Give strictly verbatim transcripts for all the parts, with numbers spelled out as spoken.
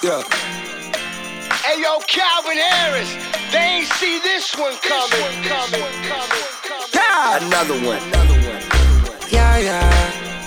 Yeah. Hey yo, Calvin Harris, they ain't see this one coming. coming, coming, coming. Yeah. Another one. Yeah, yeah.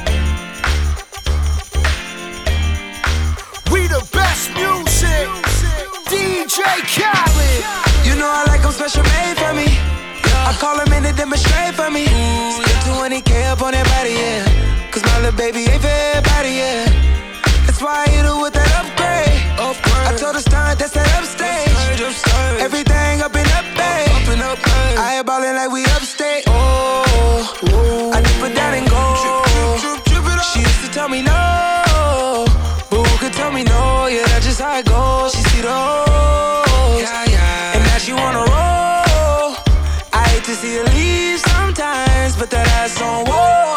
We the best music. D J Khaled. You know I like them special made for me. I call them in to demonstrate for me. Spend twenty K up on that body, yeah. Cause my little baby ain't for everybody, yeah. That's why I hit her with that upgrade. I told her stunt, that's that upstage. Everything up and up, babe. I ain't ballin' like we upstate. Oh, I dip it down and go. She used to tell me no, but who could tell me no? Yeah, that's just how it goes. She see the hoes, and now she wanna roll. I hate to see her leave sometimes, but that ass on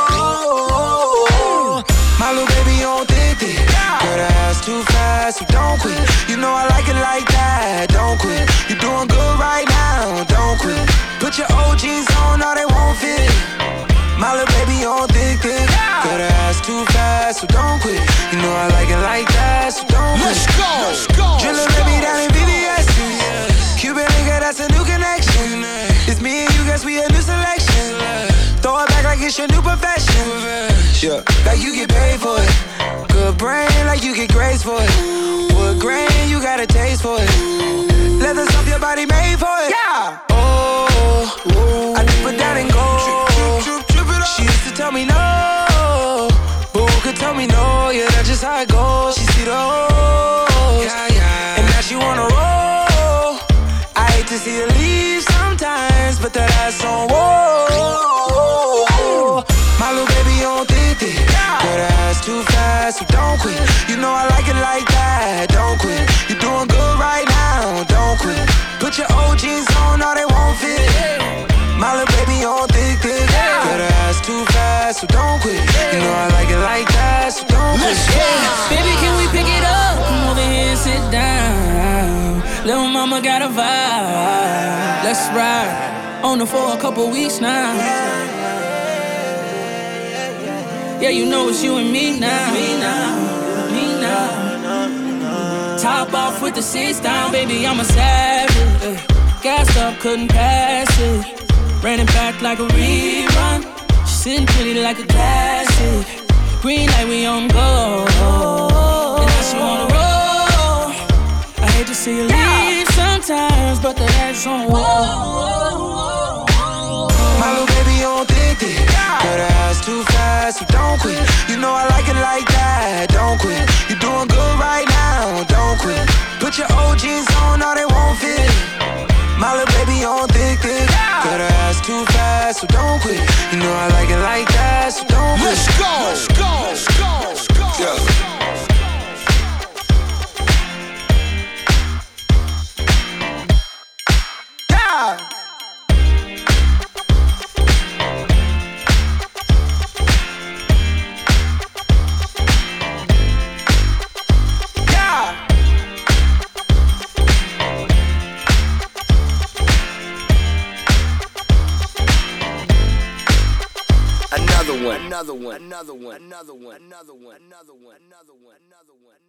whoa. My little baby on thick, thick. Girl, that ass too fast, so don't quit. You know I like it like that, don't quit. You doing good right now, don't quit. Put your O Gs on, or they won't fit. My little baby on thick, thick. Girl, that ass too fast, so don't quit. You know I like it like that, so don't quit. Let's go, let's go. Drillin' baby down in V V S. Cuban nigga, that's a new connection. It's me and you, guess we a new selection. Throw it back like it's your new profession. Yeah, like you get paid for it. Good brain, like you get grades for it. Wood grain, you got a taste for it. Leather stuff your body made for it. Yeah. Oh, I dip it down and go. She used to tell me no, but who could tell me no? Yeah, that's just how it goes. She see the hoes, and now she wanna roll. I hate to see her leave sometimes, but that ass on whoa. My little baby on thick, thick. Girl, that ass too fast, so don't quit. You know I like it like that, don't quit. You doing good right now, don't quit. Put your O Gs on, or they won't fit. My little baby on thick, thick. Girl, that ass too fast, so don't quit. You know I like it like that, so don't quit. Yeah. Baby, can we pick it up? Come over here and sit down. Little mama got a vibe. Let's ride. On her for a couple weeks now. Yeah, you know it's you and me now. Me now, me now. Top off with the seats down, baby, I'm a savage. Uh, gassed up, couldn't pass it. Ran it back like a rerun. She sitting pretty like a classic. Green light, we on go. And now she wanna roll. I hate to see you leave sometimes, but that ass on whoa. My little baby on thick, thick. Girl, that ass too fast, so don't quit. You know I like it like that, don't quit. You doing good right now, don't quit. Put your O Gs on, or they won't fit. My little baby on thick, thick. Girl, that ass too fast, so don't quit. You know I like it like that, so don't quit. Let's go, let's go, let's go, let's go. Yeah. Another one, another one, another one, another one, another one, another one, another one, another one.